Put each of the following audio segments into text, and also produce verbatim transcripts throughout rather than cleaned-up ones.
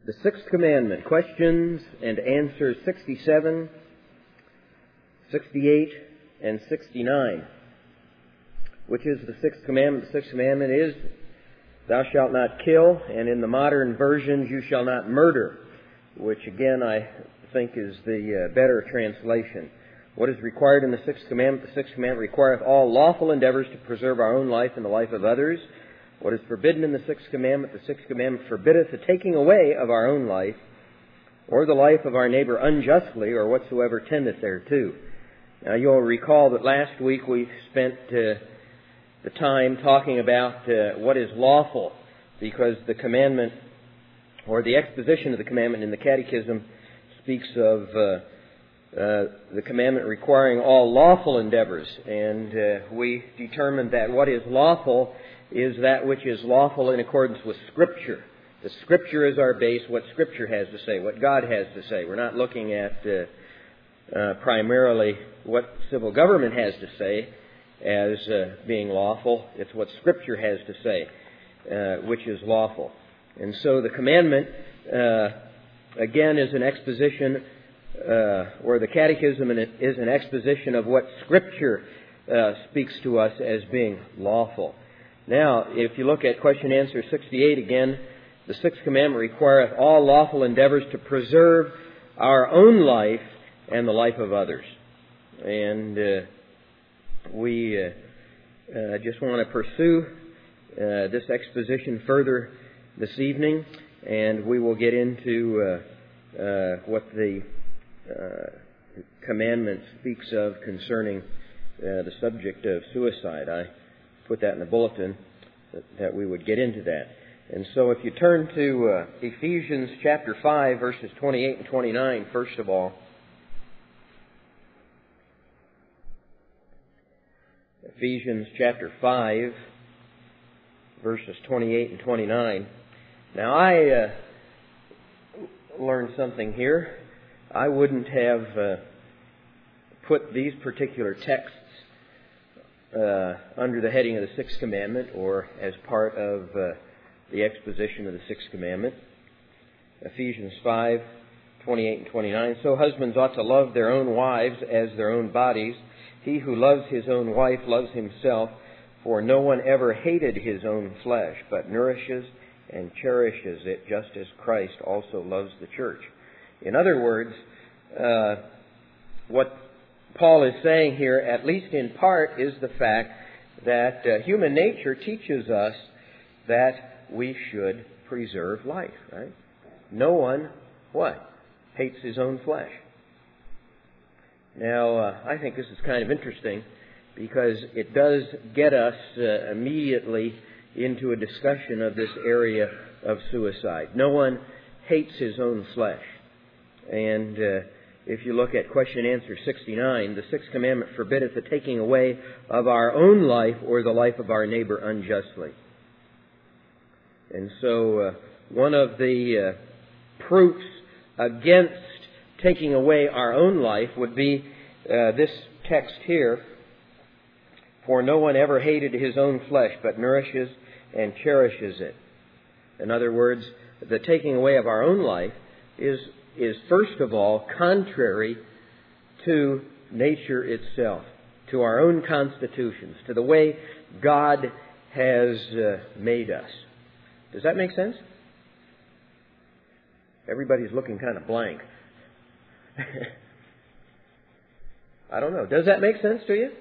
The Sixth Commandment, questions and answers sixty-seven, sixty-eight, and sixty-nine. Which is the Sixth Commandment? The Sixth Commandment is, thou shalt not kill, and in the modern versions, you shall not murder, which again I think is the uh, better translation. What is required in the Sixth Commandment? The Sixth Commandment requireth all lawful endeavors to preserve our own life and the life of others. What is forbidden in the Sixth Commandment? The Sixth Commandment forbiddeth the taking away of our own life, or the life of our neighbor unjustly, or whatsoever tendeth thereto. Now you'll recall that last week we spent uh, the time talking about uh, what is lawful, because the commandment, or the exposition of the commandment in the Catechism, speaks of uh, uh, the commandment requiring all lawful endeavors. And uh, we determined that what is lawful is that which is lawful in accordance with Scripture. The Scripture is our base, what Scripture has to say, what God has to say. We're not looking at uh, uh, primarily what civil government has to say as uh, being lawful. It's what Scripture has to say, uh, which is lawful. And so the commandment, uh, again, is an exposition, uh, or the Catechism is an exposition of what Scripture uh, speaks to us as being lawful. Now, if you look at question answer sixty-eight again, the Sixth Commandment requireth all lawful endeavors to preserve our own life and the life of others. And uh, we uh, uh, just want to pursue uh, this exposition further this evening, and we will get into uh, uh, what the uh, commandment speaks of concerning uh, the subject of suicide. I put that in the bulletin, that, that we would get into that. And so if you turn to uh, Ephesians chapter five, verses twenty-eight and twenty-nine, first of all. Ephesians chapter five, verses twenty-eight and twenty-nine. Now I uh, learned something here. I wouldn't have uh, put these particular texts Uh, under the heading of the Sixth Commandment, or as part of uh, the exposition of the Sixth Commandment. Ephesians five, twenty-eight and twenty-nine. So husbands ought to love their own wives as their own bodies. He who loves his own wife loves himself, for no one ever hated his own flesh, but nourishes and cherishes it, just as Christ also loves the church. In other words, uh, what Paul is saying here, at least in part, is the fact that uh, human nature teaches us that we should preserve life, right? No one, what? Hates his own flesh. Now, uh, I think this is kind of interesting because it does get us uh, immediately into a discussion of this area of suicide. No one hates his own flesh. And uh, if you look at question answer sixty-nine, the Sixth Commandment forbiddeth the taking away of our own life or the life of our neighbor unjustly. And so uh, one of the uh, proofs against taking away our own life would be uh, this text here. For no one ever hated his own flesh, but nourishes and cherishes it. In other words, the taking away of our own life is is first of all contrary to nature itself, to our own constitutions, to the way God has uh, made us. Does that make sense? Everybody's looking kind of blank. I don't know. Does that make sense to you?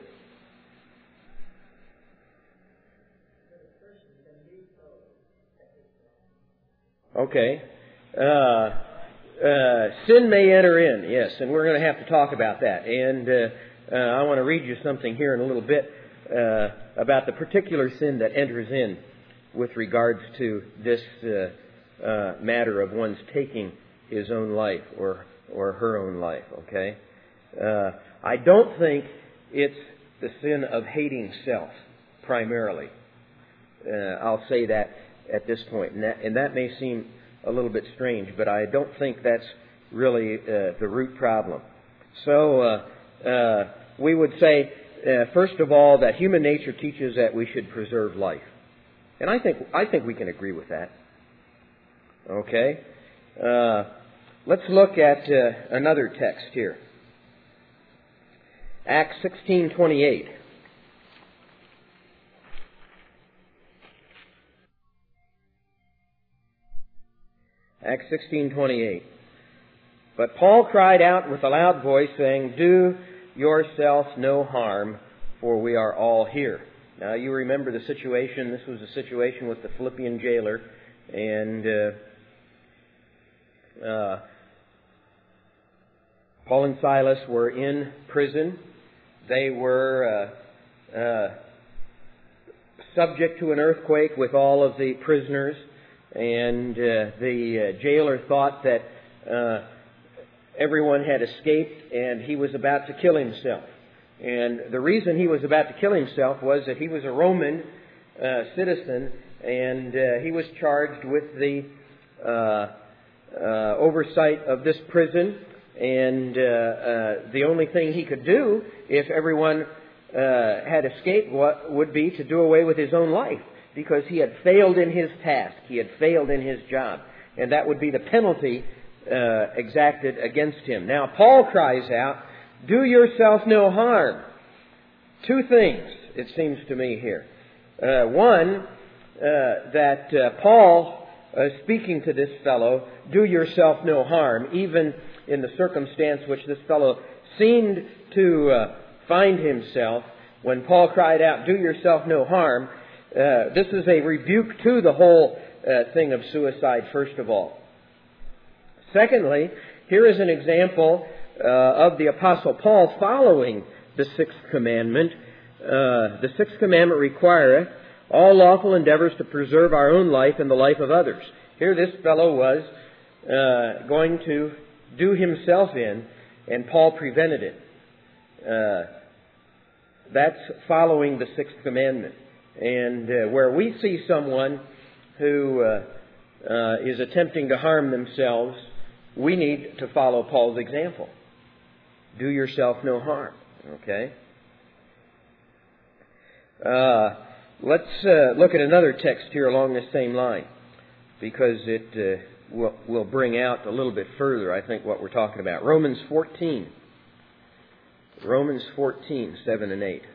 Okay. Uh, Uh, sin may enter in, yes, and we're going to have to talk about that. And uh, uh, I want to read you something here in a little bit uh, about the particular sin that enters in with regards to this uh, uh, matter of one's taking his own life or or her own life. Okay, uh, I don't think it's the sin of hating self primarily. Uh, I'll say that at this point, and that, and that may seem a little bit strange, but I don't think that's really uh, the root problem. So uh, uh, we would say, uh, first of all, that human nature teaches that we should preserve life. And I think I think we can agree with that. Okay? Uh, let's look at uh, another text here. Acts sixteen twenty-eight. Acts sixteen twenty-eight. But Paul cried out with a loud voice, saying, "Do yourself no harm, for we are all here." Now you remember the situation. This was a situation with the Philippian jailer, and uh, uh, Paul and Silas were in prison. They were uh, uh, subject to an earthquake with all of the prisoners, and uh, the uh, jailer thought that uh, everyone had escaped, and he was about to kill himself. And the reason he was about to kill himself was that he was a Roman uh, citizen, and uh, he was charged with the uh, uh, oversight of this prison. And uh, uh, the only thing he could do, if everyone uh, had escaped, what would be to do away with his own life, because he had failed in his task. He had failed in his job. And that would be the penalty uh, exacted against him. Now, Paul cries out, "Do yourself no harm." Two things, it seems to me here. Uh, one, uh, that uh, Paul, uh, speaking to this fellow, "Do yourself no harm," even in the circumstance which this fellow seemed to uh, find himself, when Paul cried out, "Do yourself no harm," uh, this is a rebuke to the whole uh, thing of suicide, first of all. Secondly, here is an example uh, of the Apostle Paul following the sixth commandment. Uh, the sixth commandment requireth all lawful endeavors to preserve our own life and the life of others. Here this fellow was uh, going to do himself in, and Paul prevented it. Uh, that's following the sixth commandment. And uh, where we see someone who uh, uh, is attempting to harm themselves, we need to follow Paul's example. Do yourself no harm. Okay? Uh, let's uh, look at another text here along this same line, because it uh, will, will bring out a little bit further, I think, what we're talking about. Romans fourteen. Romans fourteen, seven and eight.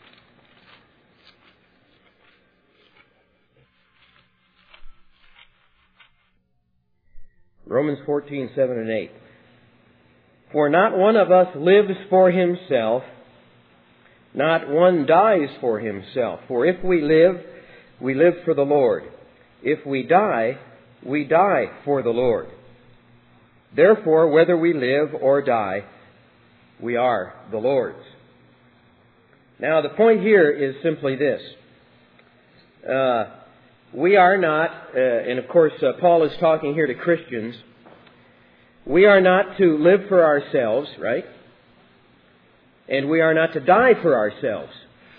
Romans fourteen, seven and eight. For not one of us lives for himself, not one dies for himself. For if we live, we live for the Lord. If we die, we die for the Lord. Therefore, whether we live or die, we are the Lord's. Now, the point here is simply this. Uh, we are not, uh, and of course, uh, Paul is talking here to Christians. We are not to live for ourselves, right? And we are not to die for ourselves.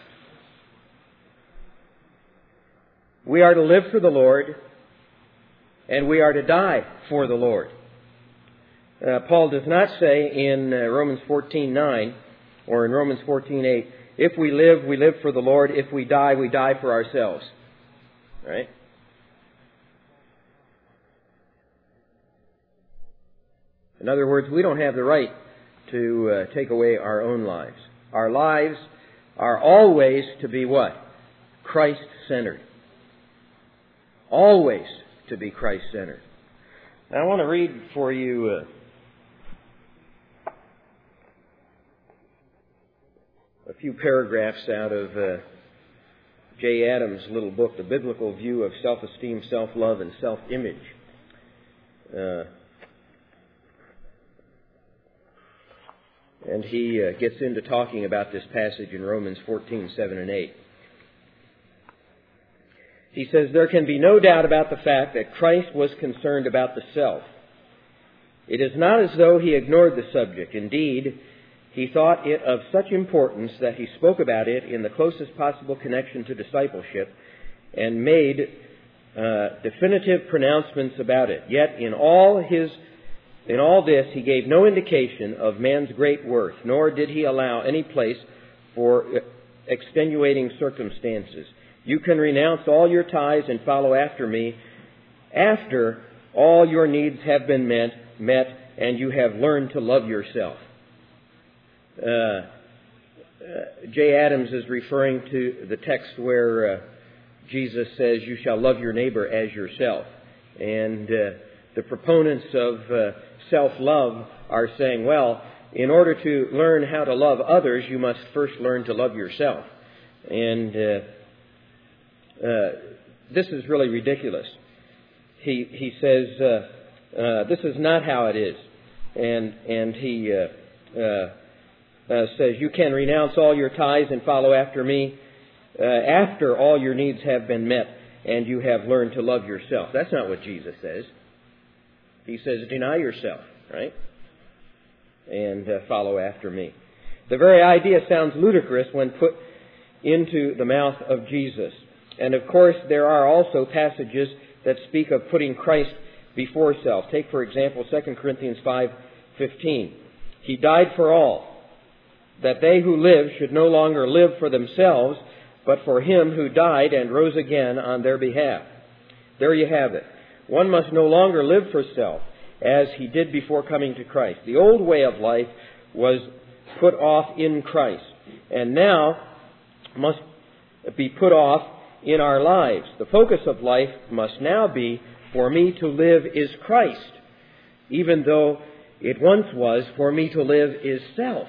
We are to live for the Lord, and we are to die for the Lord. Uh, Paul does not say in uh, Romans fourteen nine or in Romans fourteen eight, if we live, we live for the Lord. If we die, we die for ourselves. Right? In other words, we don't have the right to uh, take away our own lives. Our lives are always to be what? Christ-centered. Always to be Christ-centered. Now I want to read for you uh, a few paragraphs out of uh, Jay Adams' little book, The Biblical View of Self-Esteem, Self-Love, and Self-Image. Uh, and he uh, gets into talking about this passage in Romans fourteen, seven and eight. He says, there can be no doubt about the fact that Christ was concerned about the self. It is not as though he ignored the subject. Indeed, he thought it of such importance that he spoke about it in the closest possible connection to discipleship and made uh, definitive pronouncements about it. Yet in all his, in all this, he gave no indication of man's great worth, nor did he allow any place for extenuating circumstances. You can renounce all your ties and follow after me, after all your needs have been met, met and you have learned to love yourself. Uh, uh, Jay Adams is referring to the text where uh, Jesus says, you shall love your neighbor as yourself. And uh, the proponents of uh, self-love are saying, well, in order to learn how to love others, you must first learn to love yourself. And uh, uh, this is really ridiculous. He he says, uh, uh, this is not how it is. And, and he uh, uh, uh, says, you can renounce all your ties and follow after me uh, after all your needs have been met and you have learned to love yourself. That's not what Jesus says. He says, deny yourself, right? And uh, follow after me. The very idea sounds ludicrous when put into the mouth of Jesus. And of course, there are also passages that speak of putting Christ before self. Take, for example, Second Corinthians five fifteen. He died for all, that they who live should no longer live for themselves, but for him who died and rose again on their behalf. There you have it. One must no longer live for self, as he did before coming to Christ. The old way of life was put off in Christ, and now must be put off in our lives. The focus of life must now be, for me to live is Christ, even though it once was, for me to live is self.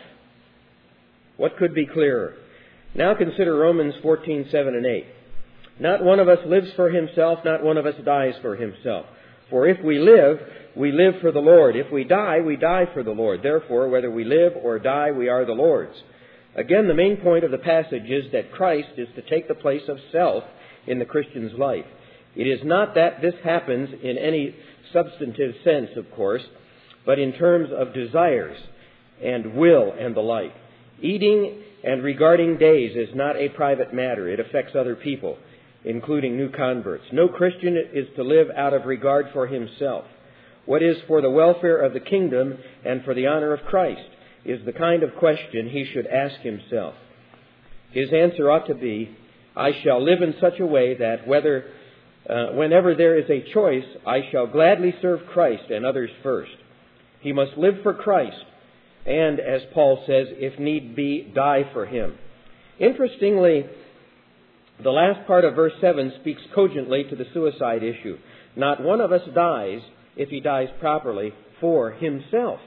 What could be clearer? Now consider Romans fourteen, seven and eight. Not one of us lives for himself, not one of us dies for himself. For if we live, we live for the Lord. If we die, we die for the Lord. Therefore, whether we live or die, we are the Lord's. Again, the main point of the passage is that Christ is to take the place of self in the Christian's life. It is not that this happens in any substantive sense, of course, but in terms of desires and will and the like. Eating and regarding days is not a private matter. It affects other people, including new converts. No Christian is to live out of regard for himself. What is for the welfare of the kingdom and for the honor of Christ is the kind of question he should ask himself. His answer ought to be, I shall live in such a way that whether, uh, whenever there is a choice, I shall gladly serve Christ and others first. He must live for Christ and, as Paul says, if need be, die for him. Interestingly, the last part of verse seven speaks cogently to the suicide issue. Not one of us dies, if he dies properly, for himself.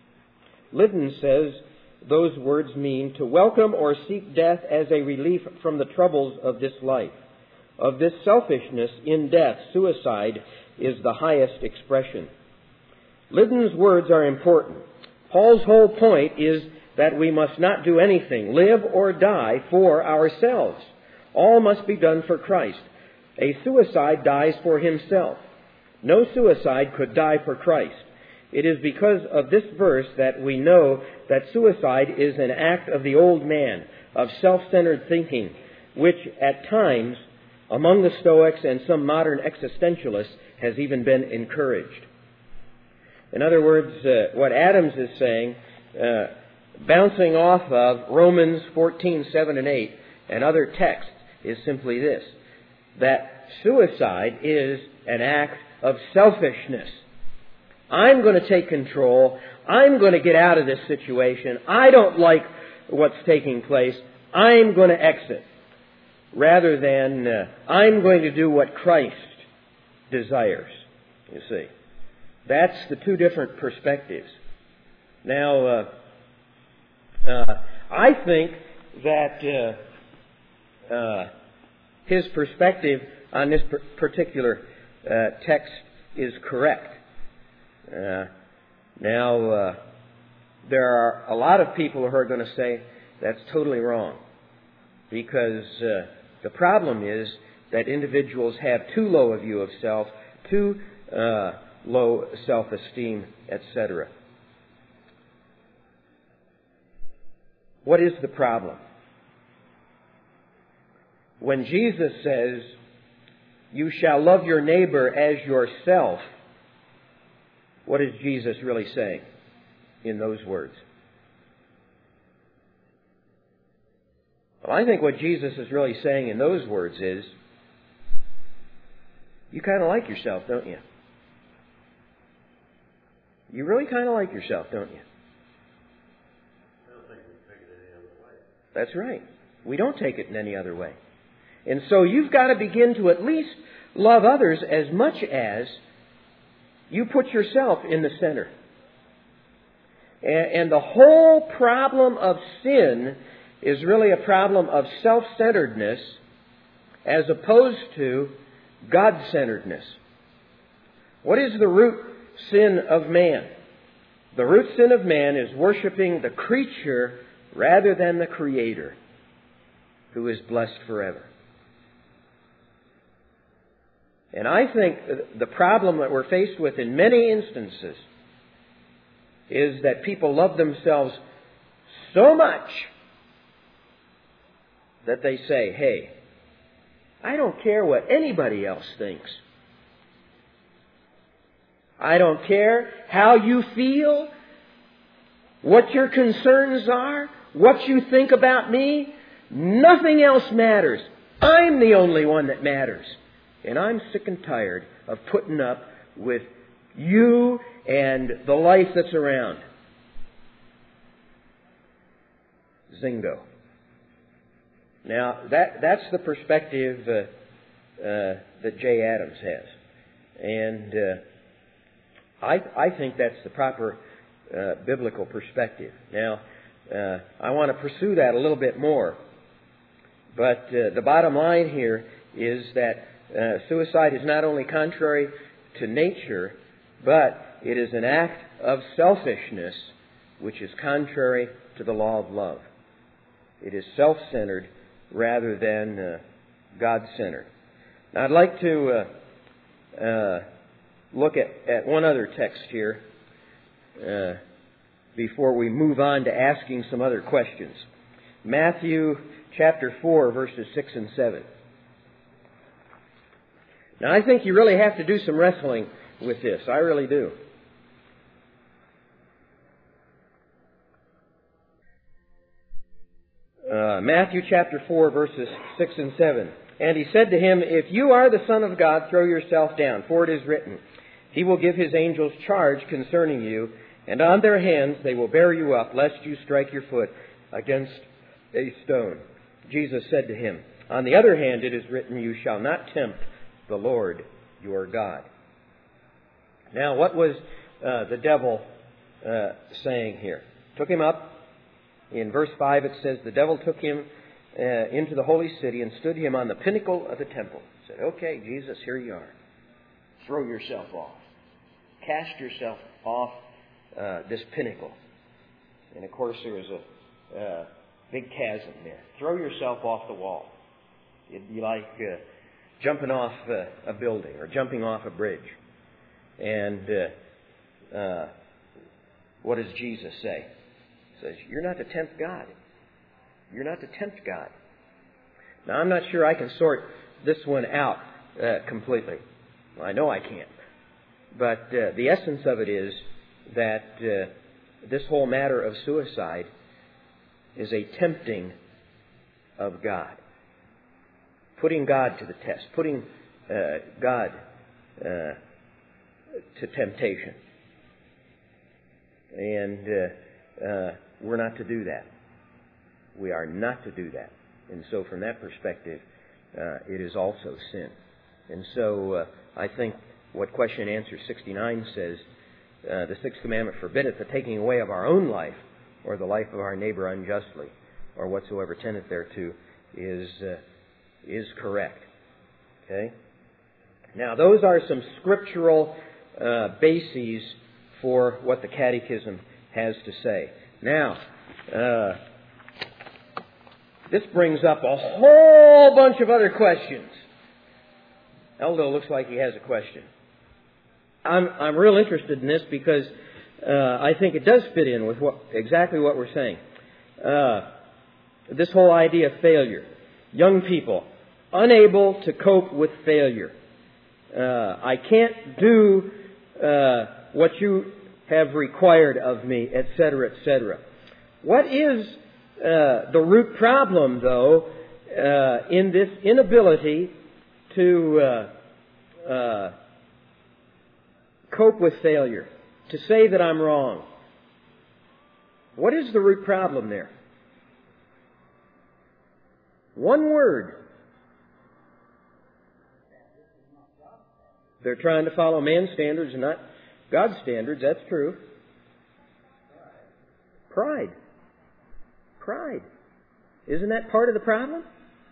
Liddon says those words mean to welcome or seek death as a relief from the troubles of this life. Of this selfishness in death, suicide is the highest expression. Liddon's words are important. Paul's whole point is that we must not do anything, live or die, for ourselves. All must be done for Christ. A suicide dies for himself. No suicide could die for Christ. It is because of this verse that we know that suicide is an act of the old man, of self-centered thinking, which at times, among the Stoics and some modern existentialists, has even been encouraged. In other words, uh, what Adams is saying, uh, bouncing off of Romans fourteen, seven and eight and other texts, is simply this, that suicide is an act of selfishness. I'm going to take control. I'm going to get out of this situation. I don't like what's taking place. I'm going to exit. Rather than, uh, I'm going to do what Christ desires, you see. That's the two different perspectives. Now, uh, uh, I think that uh, uh, his perspective on this particular uh, text is correct. Uh, now, uh, there are a lot of people who are going to say that's totally wrong, because uh, the problem is that individuals have too low a view of self, too uh, low self-esteem, et cetera. What is the problem? When Jesus says, you shall love your neighbor as yourself, what is Jesus really saying in those words? Well, I think what Jesus is really saying in those words is, you kind of like yourself, don't you? You really kind of like yourself, don't you? I don't think we take it any other way. That's right. We don't take it in any other way. And so you've got to begin to at least love others as much as you put yourself in the center. And the whole problem of sin is really a problem of self-centeredness as opposed to God-centeredness. What is the root sin of man? The root sin of man is worshiping the creature rather than the Creator, who is blessed forever. And I think the problem that we're faced with in many instances is that people love themselves so much that they say, hey, I don't care what anybody else thinks. I don't care how you feel, what your concerns are, what you think about me. Nothing else matters. I'm the only one that matters. And I'm sick and tired of putting up with you and the life that's around. Zingo. Now, that that's the perspective uh, uh, that Jay Adams has. And uh, I, I think that's the proper uh, biblical perspective. Now, uh, I want to pursue that a little bit more. But uh, the bottom line here is that uh, suicide is not only contrary to nature, but it is an act of selfishness which is contrary to the law of love. It is self-centered rather than uh, God-centered. Now, I'd like to uh, uh, look at, at one other text here uh, before we move on to asking some other questions. Matthew chapter four, verses six and seven. Now, I think you really have to do some wrestling with this. I really do. Uh, Matthew chapter four, verses six and seven. And he said to him, if you are the Son of God, throw yourself down, for it is written, He will give His angels charge concerning you, and on their hands they will bear you up, lest you strike your foot against a stone. Jesus said to him, on the other hand it is written, you shall not tempt the Lord your God. Now, what was uh, the devil uh, saying here? Took him up. In verse five it says, the devil took him uh, into the holy city and stood him on the pinnacle of the temple. Said, okay, Jesus, here you are. Throw yourself off. Cast yourself off uh, this pinnacle. And of course there was a uh, big chasm there. Throw yourself off the wall. It'd be like uh, jumping off uh, a building or jumping off a bridge. And uh, uh, what does Jesus say? He says, you're not to tempt God. You're not to tempt God. Now, I'm not sure I can sort this one out uh, completely. Well, I know I can't. But uh, the essence of it is that uh, this whole matter of suicide is a tempting of God. Putting God to the test. Putting uh, God uh, to temptation. And uh, uh, we're not to do that. We are not to do that. And so from that perspective, uh, it is also sin. And so uh, I think what question and answer sixty-nine says, uh, the sixth commandment forbiddeth the taking away of our own life, or the life of our neighbor unjustly, or whatsoever tendeth thereto, is uh, is correct. Okay? Now, those are some scriptural uh, bases for what the Catechism has to say. Now, uh, this brings up a whole bunch of other questions. Aldo looks like he has a question. I'm I'm real interested in this because uh, I think it does fit in with what exactly what we're saying. Uh, this whole idea of failure. Young people unable to cope with failure. Uh, I can't do uh, what you have required of me, et cetera, et cetera. What is uh, the root problem, though, uh, in this inability to uh, uh, cope with failure? to say that I'm wrong. What is the root problem there? One word. They're trying to follow man's standards and not God's standards. That's true. Pride. Pride. Isn't that part of the problem?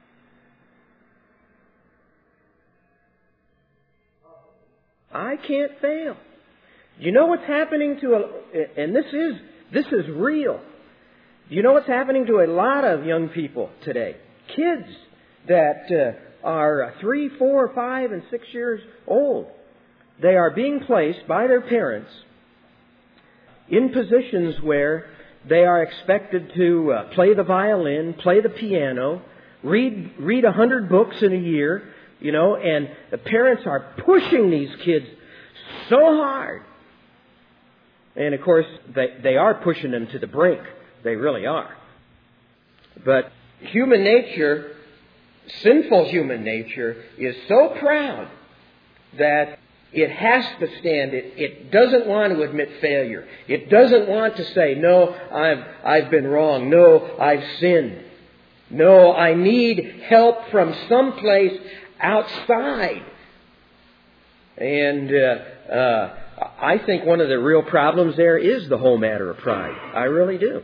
I can't fail. You know what's happening to a, and this is this is real. You know what's happening to a lot of young people today? Kids that uh, are three, four, five, and six years old. They are being placed by their parents in positions where they are expected to uh, play the violin, play the piano, read read a hundred books in a year, you know, and the parents are pushing these kids so hard. And of course, they, they are pushing them to the brink. They really are. But human nature, sinful human nature, is so proud that it has to stand. It, it doesn't want to admit failure. It doesn't want to say, no, I've, I've been wrong. No, I've sinned. No, I need help from someplace outside. And uh, uh, I think one of the real problems there is the whole matter of pride. I really do.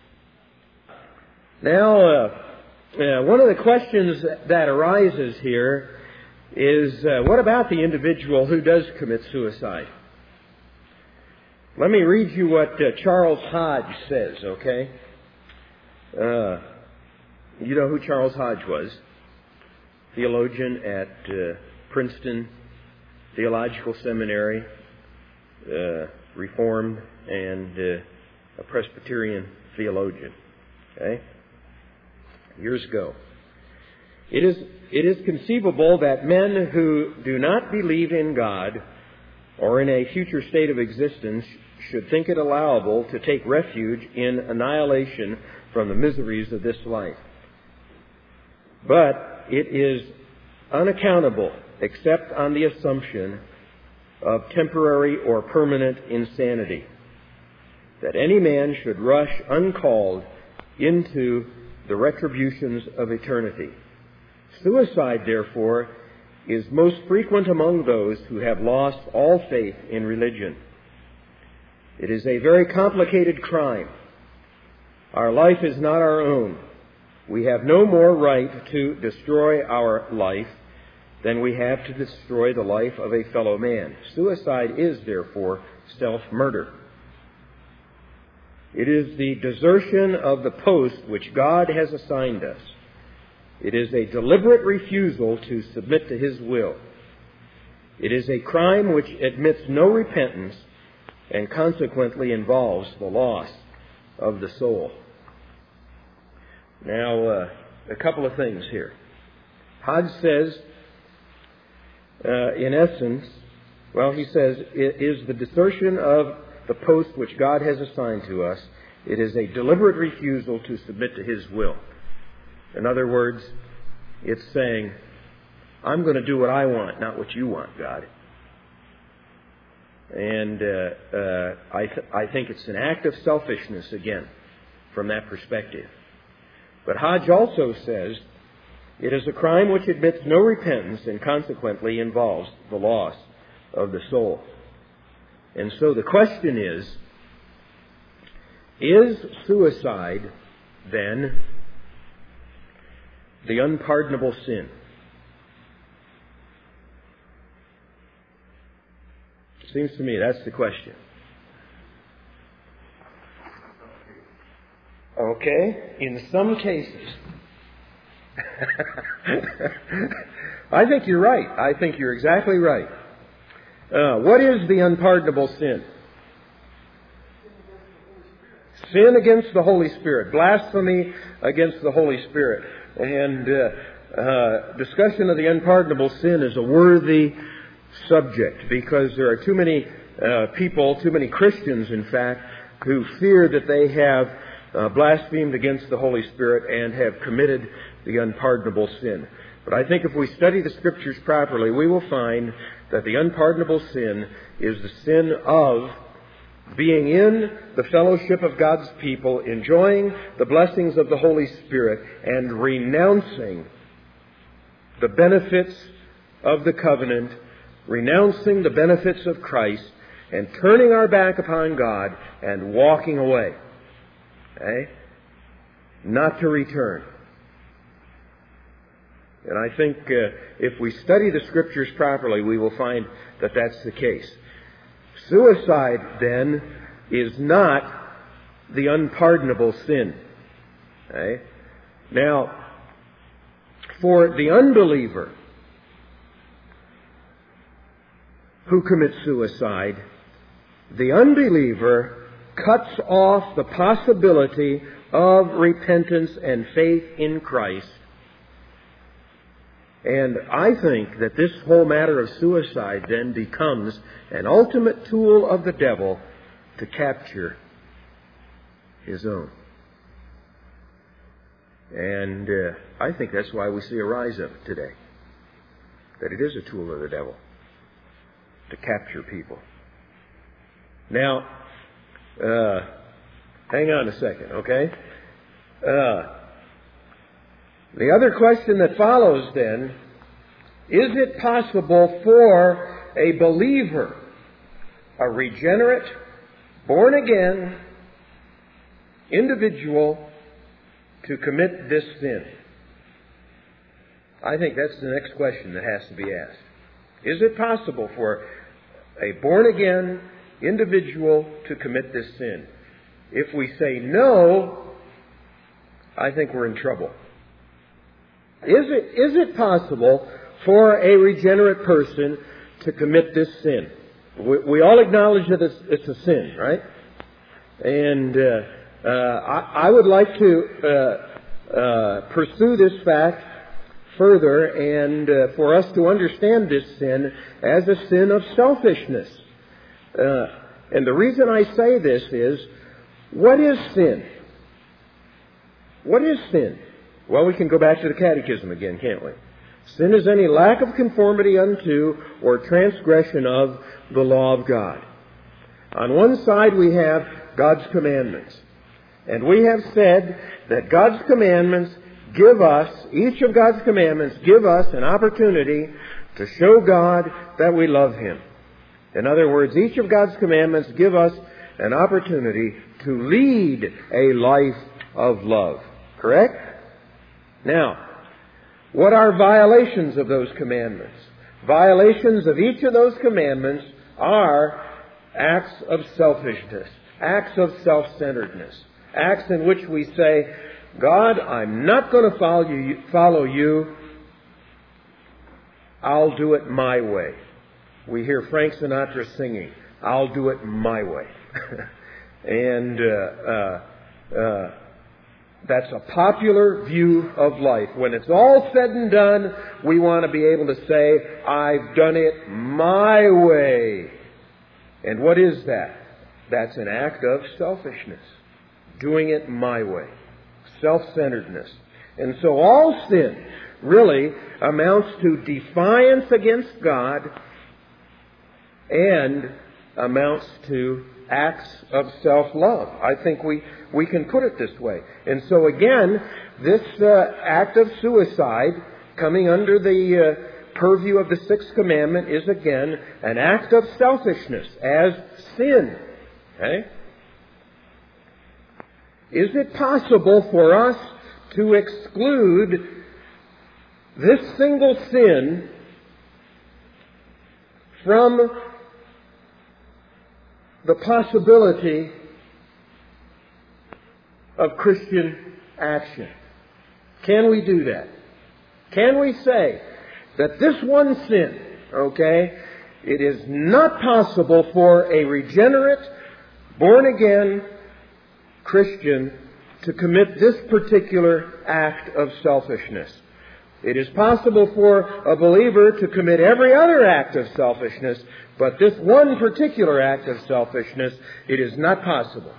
Now, uh, uh, one of the questions that arises here is, uh, what about the individual who does commit suicide? Let me read you what uh, Charles Hodge says, okay? Uh, you know who Charles Hodge was? Theologian at uh, Princeton Theological Seminary, uh, Reformed, and uh, a Presbyterian theologian, okay? Years ago. It is, it is conceivable that men who do not believe in God or in a future state of existence should think it allowable to take refuge in annihilation from the miseries of this life. But it is unaccountable except on the assumption of temporary or permanent insanity, that any man should rush uncalled into the retributions of eternity. Suicide, therefore, is most frequent among those who have lost all faith in religion. It is a very complicated crime. Our life is not our own. We have no more right to destroy our life than we have to destroy the life of a fellow man. Suicide is, therefore, self-murder. It is the desertion of the post which God has assigned us. It is a deliberate refusal to submit to His will. It is a crime which admits no repentance and consequently involves the loss of the soul. Now, uh, a couple of things here. Hodge says, uh, in essence, well, he says, it is the desertion of the post which God has assigned to us. It is a deliberate refusal to submit to His will. In other words, it's saying, I'm going to do what I want, not what you want, God. And uh, uh, I, th- I think it's an act of selfishness, again, from that perspective. But Hodge also says, it is a crime which admits no repentance and consequently involves the loss of the soul. And so the question is, is suicide, then, the unpardonable sin? It seems to me that's the question. Okay, in some cases. I think you're right. I think you're exactly right. Uh, what is the unpardonable sin? Sin against the Holy Spirit. Blasphemy against the Holy Spirit. And uh, uh, discussion of the unpardonable sin is a worthy subject because there are too many uh, people, too many Christians, in fact, who fear that they have uh, blasphemed against the Holy Spirit and have committed the unpardonable sin. But I think if we study the Scriptures properly, we will find that the unpardonable sin is the sin of being in the fellowship of God's people, enjoying the blessings of the Holy Spirit, and renouncing the benefits of the covenant, renouncing the benefits of Christ, and turning our back upon God and walking away. Okay? Not to return. And I think uh, if we study the Scriptures properly, we will find that that's the case. Suicide, then, is not the unpardonable sin. Okay? Now, for the unbeliever who commits suicide, the unbeliever cuts off the possibility of repentance and faith in Christ. And I think that this whole matter of suicide then becomes an ultimate tool of the devil to capture his own. And uh, I think that's why we see a rise of it today. That it is a tool of the devil to capture people. Now, uh, hang on a second, okay? Uh, the other question that follows then, is it possible for a believer, a regenerate, born-again individual to commit this sin? I think that's the next question that has to be asked. Is it possible for a born-again individual to commit this sin? If we say no, I think we're in trouble. Is it, is it possible for a regenerate person to commit this sin? We, we all acknowledge that it's, it's a sin, right? And uh, uh, I, I would like to uh, uh, pursue this fact further, and uh, for us to understand this sin as a sin of selfishness. Uh, and the reason I say this is, what is sin? What is sin? Well, we can go back to the Catechism again, can't we? Sin is any lack of conformity unto or transgression of the law of God. On one side we have God's commandments. And we have said that God's commandments give us, each of God's commandments give us an opportunity to show God that we love Him. In other words, each of God's commandments give us an opportunity to lead a life of love. Correct? Now, what are violations of those commandments? Violations of each of those commandments are acts of selfishness, acts of self-centeredness, acts in which we say, God, I'm not going to follow you, follow you. I'll do it my way. We hear Frank Sinatra singing, I'll do it my way. and uh, uh, uh, that's a popular view of life. When it's all said and done, we want to be able to say, I've done it my way. And what is that? That's an act of selfishness. Doing it my way. Self-centeredness. And so all sin really amounts to defiance against God and amounts to acts of self-love. I think we, we can put it this way. And so again, this uh, act of suicide, coming under the uh, purview of the Sixth Commandment, is again an act of selfishness as sin. Okay? Is it possible for us to exclude this single sin from the possibility of Christian action? Can we do that? Can we say that this one sin, okay, it is not possible for a regenerate, born-again Christian to commit this particular act of selfishness? It is possible for a believer to commit every other act of selfishness, but this one particular act of selfishness, it is not possible.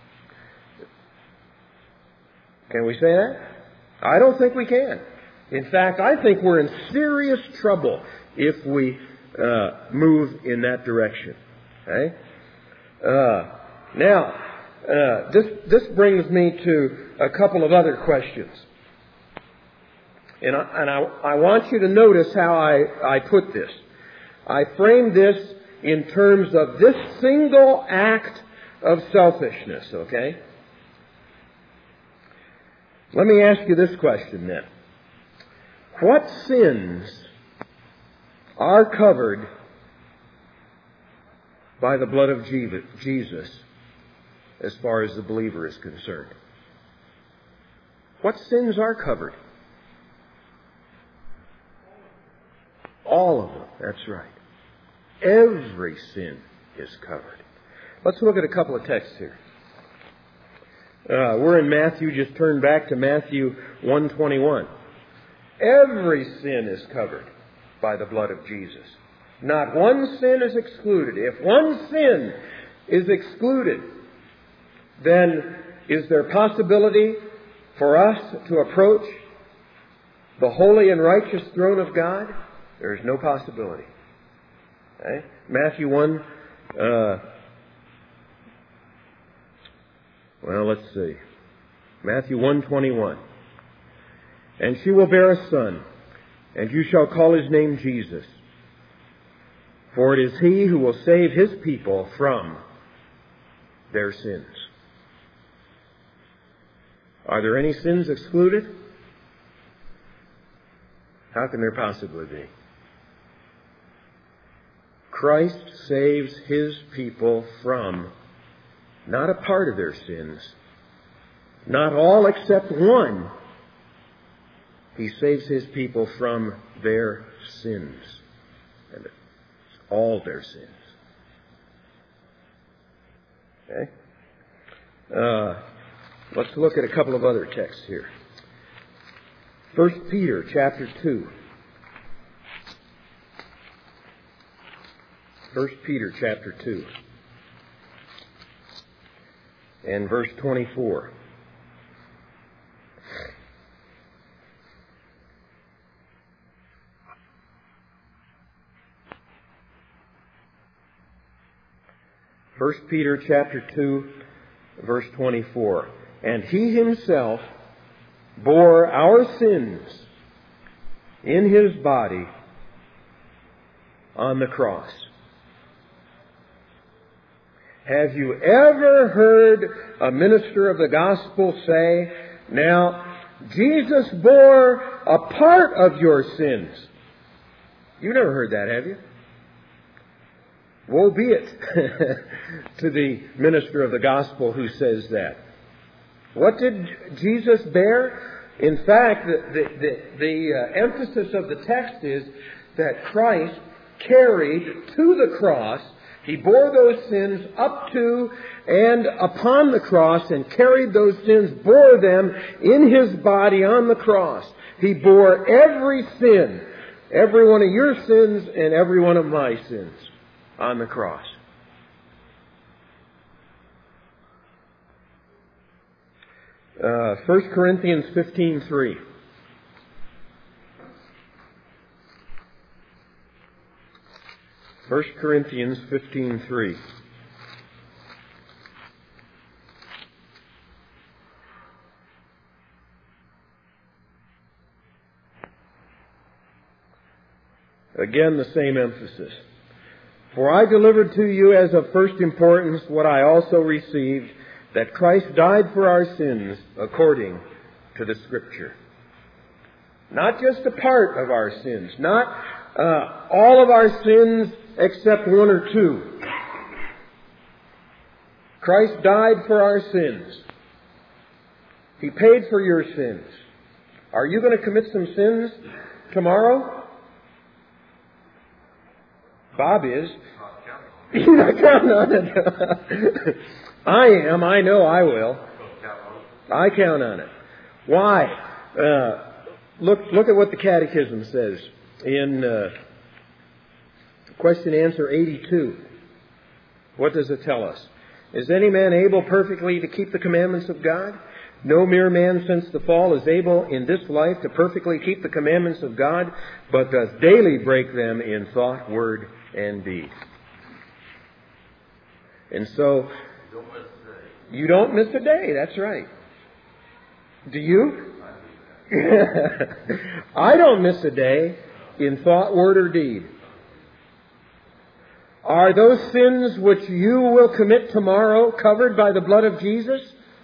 Can we say that? I don't think we can. In fact, I think we're in serious trouble if we uh, move in that direction. Okay? Uh, Now, uh, this, this brings me to a couple of other questions. And I, and I, I want you to notice how I, I put this. I framed this in terms of this single act of selfishness, okay? Let me ask you this question then. What sins are covered by the blood of Jesus as far as the believer is concerned? What sins are covered? All of them, that's right. Every sin is covered. Let's look at a couple of texts here. Uh, we're in Matthew. Just turn back to Matthew one twenty-one. Every sin is covered by the blood of Jesus. Not one sin is excluded. If one sin is excluded, then is there possibility for us to approach the holy and righteous throne of God? There is no possibility. Okay? Matthew one, uh, well, let's see. Matthew one twenty-one. And she will bear a son, and you shall call his name Jesus. For it is he who will save his people from their sins. Are there any sins excluded? How can there possibly be? Christ saves his people from not a part of their sins, not all except one. He saves his people from their sins, and it's all their sins. Okay? Uh, let's look at a couple of other texts here. First Peter chapter two. First Peter chapter two and verse twenty-four. First Peter chapter two, verse twenty-four. And he himself bore our sins in his body on the cross. Have you ever heard a minister of the gospel say, now, Jesus bore a part of your sins? You've never heard that, have you? Woe be it to the minister of the gospel who says that. What did Jesus bear? In fact, the, the, the, the uh, emphasis of the text is that Christ carried to the cross. He bore those sins up to and upon the cross and carried those sins, bore them in his body on the cross. He bore every sin, every one of your sins and every one of my sins on the cross. Uh, First Corinthians fifteen three. First Corinthians fifteen three. Again, the same emphasis. For I delivered to you as of first importance what I also received, that Christ died for our sins according to the Scripture. Not just a part of our sins, not uh, all of our sins except one or two. Christ died for our sins. He paid for your sins. Are you going to commit some sins tomorrow? Bob is. You're not counting on it. I am. I know I will. I count on it. Why? Uh, look, look at what the Catechism says in uh, question answer eighty-two. What does it tell us? Is any man able perfectly to keep the commandments of God? No mere man since the fall is able in this life to perfectly keep the commandments of God, but does daily break them in thought, word, and deed. And so, You don't miss a day. You don't miss a day, that's right. Do you? I don't miss a day in thought, word, or deed. Are those sins which you will commit tomorrow covered by the blood of Jesus?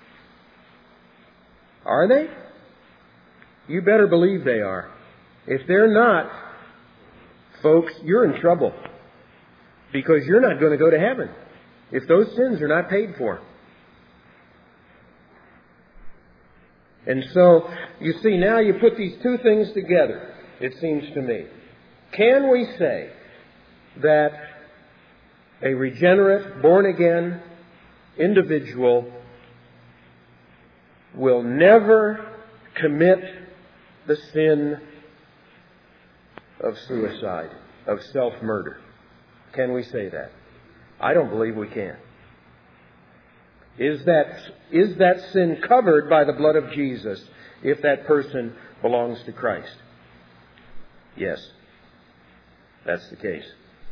Are they? You better believe they are. If they're not, folks, you're in trouble. Because you're not going to go to heaven if those sins are not paid for. And so, you see, now you put these two things together, it seems to me. Can we say that a regenerate, born-again individual will never commit the sin of suicide, of self-murder? Can we say that? I don't believe we can. Is that, is that sin covered by the blood of Jesus if that person belongs to Christ? Yes. That's the case.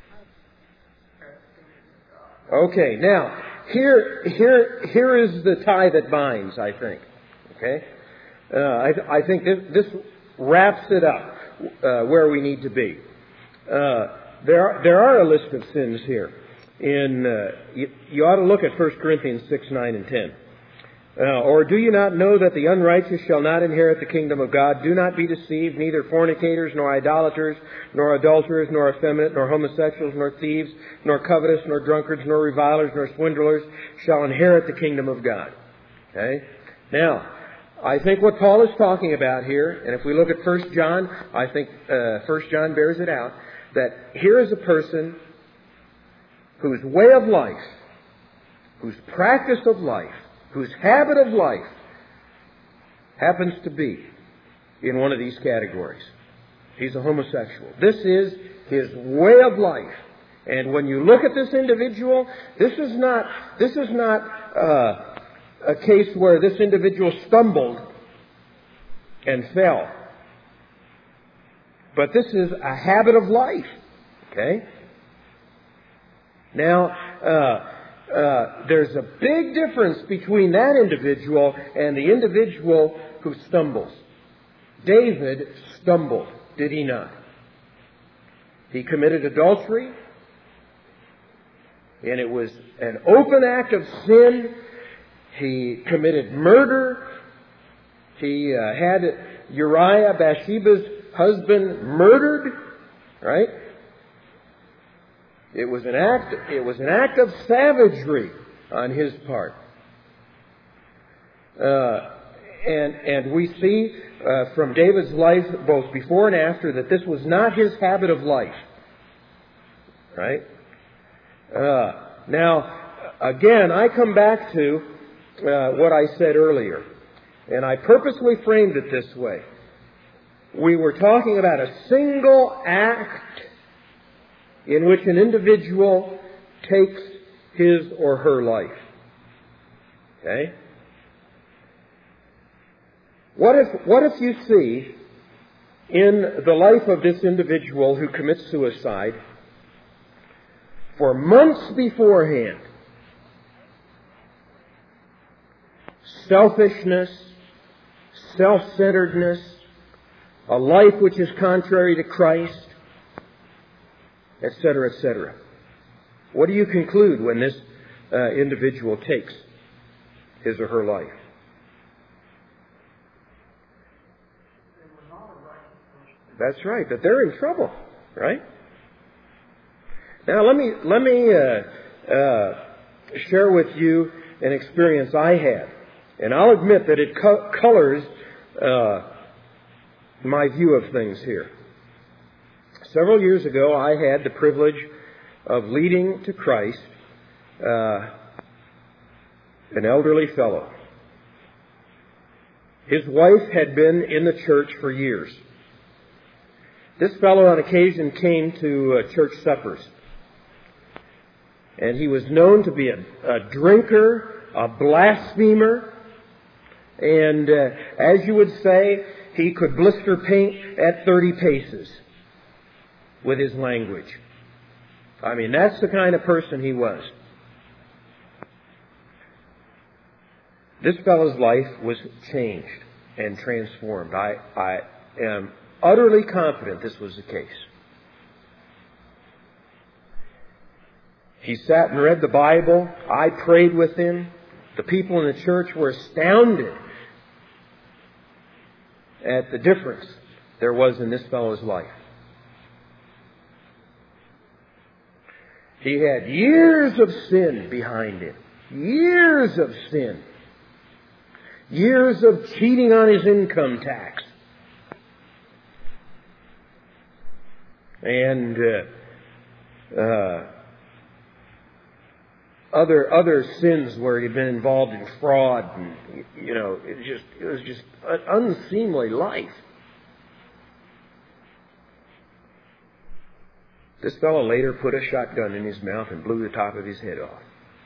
Okay, now, here, here, here is the tie that binds, I think. Okay? Uh, I, I think this, this wraps it up uh, where we need to be. Uh, there, are, there are a list of sins here. In uh, you, you ought to look at First Corinthians six, nine, and ten. Uh, or do you not know that the unrighteous shall not inherit the kingdom of God? Do not be deceived, neither fornicators, nor idolaters, nor adulterers, nor effeminate, nor homosexuals, nor thieves, nor covetous, nor drunkards, nor revilers, nor swindlers shall inherit the kingdom of God. Okay? Now, I think what Paul is talking about here, and if we look at First John, I think uh, First John bears it out, that here is a person whose way of life, whose practice of life, whose habit of life happens to be in one of these categories. He's a homosexual. This is his way of life. And when you look at this individual, this is not, this is not uh, a case where this individual stumbled and fell. But this is a habit of life. Okay? Now, uh, uh, there's a big difference between that individual and the individual who stumbles. David stumbled, did he not? He committed adultery, and it was an open act of sin. He committed murder. He uh, had Uriah, Bathsheba's husband, murdered, right? It was an act, it was an act of savagery on his part. Uh, and, and we see uh, from David's life, both before and after, that this was not his habit of life. Right? Uh, now, again, I come back to uh, what I said earlier. And I purposely framed it this way. We were talking about a single act in which an individual takes his or her life. Okay? What if, what if you see in the life of this individual who commits suicide, for months beforehand, selfishness, self-centeredness, a life which is contrary to Christ, et cetera, et cetera. What do you conclude when this uh, individual takes his or her life? That's right, that they're in trouble, right? Now let me let me uh, uh, share with you an experience I had, and I'll admit that it co- colors uh, my view of things here. Several years ago, I had the privilege of leading to Christ uh, an elderly fellow. His wife had been in the church for years. This fellow on occasion came to uh, church suppers. And he was known to be a, a drinker, a blasphemer, and uh, as you would say, he could blister paint at thirty paces with his language. I mean, that's the kind of person he was. This fellow's life was changed and transformed. I, I am utterly confident this was the case. He sat and read the Bible. I prayed with him. The people in the church were astounded at the difference there was in this fellow's life. He had years of sin behind him. Years of sin. Years of cheating on his income tax. And uh, uh, other other sins where he'd been involved in fraud, and you know, it just it was just an unseemly life. This fellow later put a shotgun in his mouth and blew the top of his head off.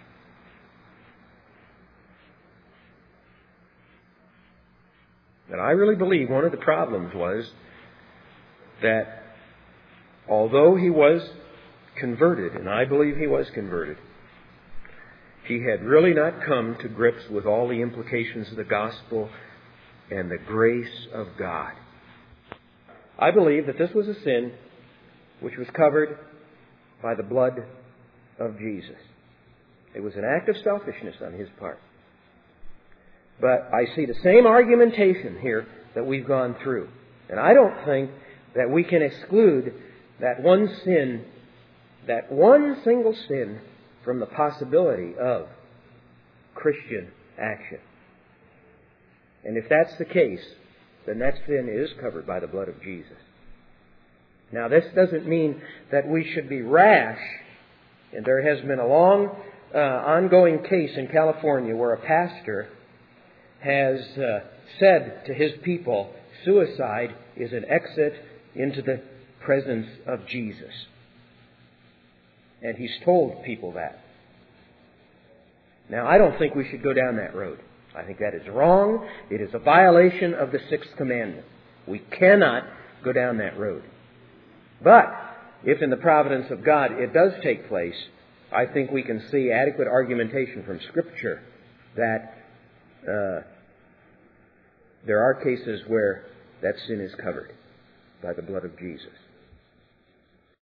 And I really believe one of the problems was that although he was converted, and I believe he was converted, he had really not come to grips with all the implications of the gospel and the grace of God. I believe that this was a sin which was covered by the blood of Jesus. It was an act of selfishness on his part. But I see the same argumentation here that we've gone through. And I don't think that we can exclude that one sin, that one single sin, from the possibility of Christian action. And if that's the case, then that sin is covered by the blood of Jesus. Now, this doesn't mean that we should be rash. And there has been a long, uh, ongoing case in California where a pastor has uh, said to his people, suicide is an exit into the presence of Jesus. And he's told people that. Now, I don't think we should go down that road. I think that is wrong. It is a violation of the Sixth Commandment. We cannot go down that road. But if in the providence of God it does take place, I think we can see adequate argumentation from Scripture that uh, there are cases where that sin is covered by the blood of Jesus.